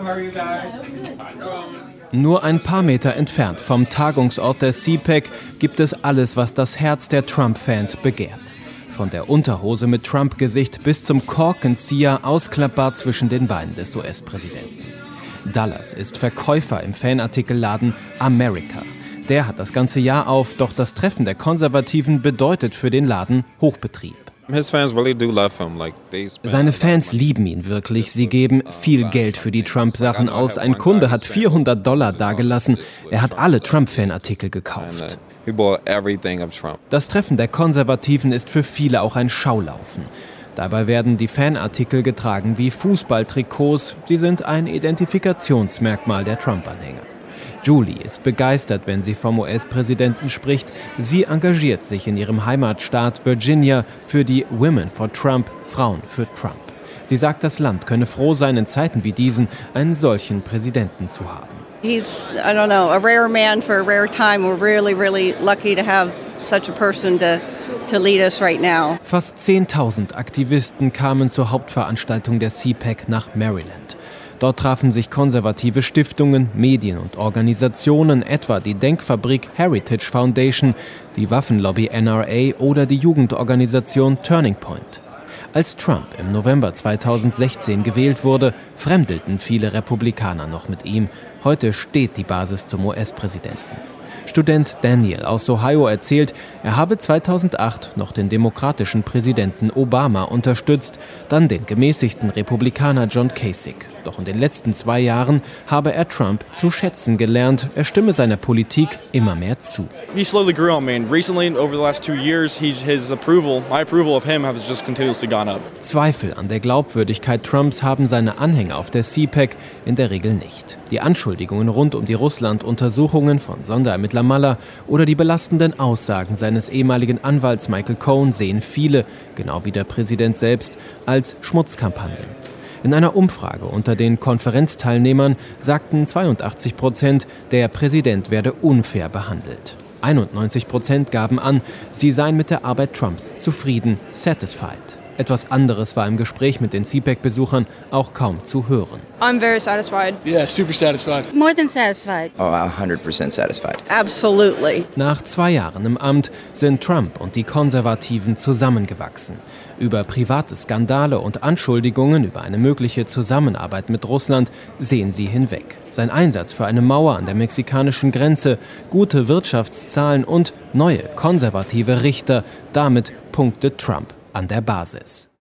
Nur ein paar Meter entfernt vom Tagungsort der CPAC gibt es alles, was das Herz der Trump-Fans begehrt. Von der Unterhose mit Trump-Gesicht bis zum Korkenzieher ausklappbar zwischen den Beinen des US-Präsidenten. Dallas ist Verkäufer im Fanartikelladen America. Der hat das ganze Jahr auf, doch das Treffen der Konservativen bedeutet für den Laden Hochbetrieb. Seine Fans lieben ihn wirklich. Sie geben viel Geld für die Trump-Sachen aus. Ein Kunde hat $400 dagelassen. Er hat alle Trump-Fanartikel gekauft. Das Treffen der Konservativen ist für viele auch ein Schaulaufen. Dabei werden die Fanartikel getragen wie Fußballtrikots. Sie sind ein Identifikationsmerkmal der Trump-Anhänger. Julie ist begeistert, wenn sie vom US-Präsidenten spricht. Sie engagiert sich in ihrem Heimatstaat Virginia für die Women for Trump, Frauen für Trump. Sie sagt, das Land könne froh sein, in Zeiten wie diesen einen solchen Präsidenten zu haben. He's, a rare man for a rare time. We're really lucky to have such a person to lead us right now. Fast 10.000 Aktivisten kamen zur Hauptveranstaltung der CPAC nach Maryland. Dort trafen sich konservative Stiftungen, Medien und Organisationen, etwa die Denkfabrik Heritage Foundation, die Waffenlobby NRA oder die Jugendorganisation Turning Point. Als Trump im November 2016 gewählt wurde, fremdelten viele Republikaner noch mit ihm. Heute steht die Basis zum US-Präsidenten. Student Daniel aus Ohio erzählt, er habe 2008 noch den demokratischen Präsidenten Obama unterstützt, dann den gemäßigten Republikaner John Kasich. Doch in den letzten 2 Jahren habe er Trump zu schätzen gelernt. Er stimme seiner Politik immer mehr zu. He slowly grew on me. Recently, over the last 2 years, my approval of him has just continuously gone up. Zweifel an der Glaubwürdigkeit Trumps haben seine Anhänger auf der CPAC in der Regel nicht. Die Anschuldigungen rund um die Russland-Untersuchungen von Sonderermittler Mueller oder die belastenden Aussagen seines ehemaligen Anwalts Michael Cohen sehen viele, genau wie der Präsident selbst, als Schmutzkampagnen. In einer Umfrage unter den Konferenzteilnehmern sagten 82%, der Präsident werde unfair behandelt. 91% gaben an, sie seien mit der Arbeit Trumps zufrieden, satisfied. Etwas anderes war im Gespräch mit den CPAC-Besuchern auch kaum zu hören. I'm very satisfied. Yeah, super satisfied. More than satisfied. Oh, 100% satisfied. Absolutely. Nach 2 Jahren im Amt sind Trump und die Konservativen zusammengewachsen. Über private Skandale und Anschuldigungen über eine mögliche Zusammenarbeit mit Russland sehen sie hinweg. Sein Einsatz für eine Mauer an der mexikanischen Grenze, gute Wirtschaftszahlen und neue konservative Richter, damit punktet Trump an der Basis.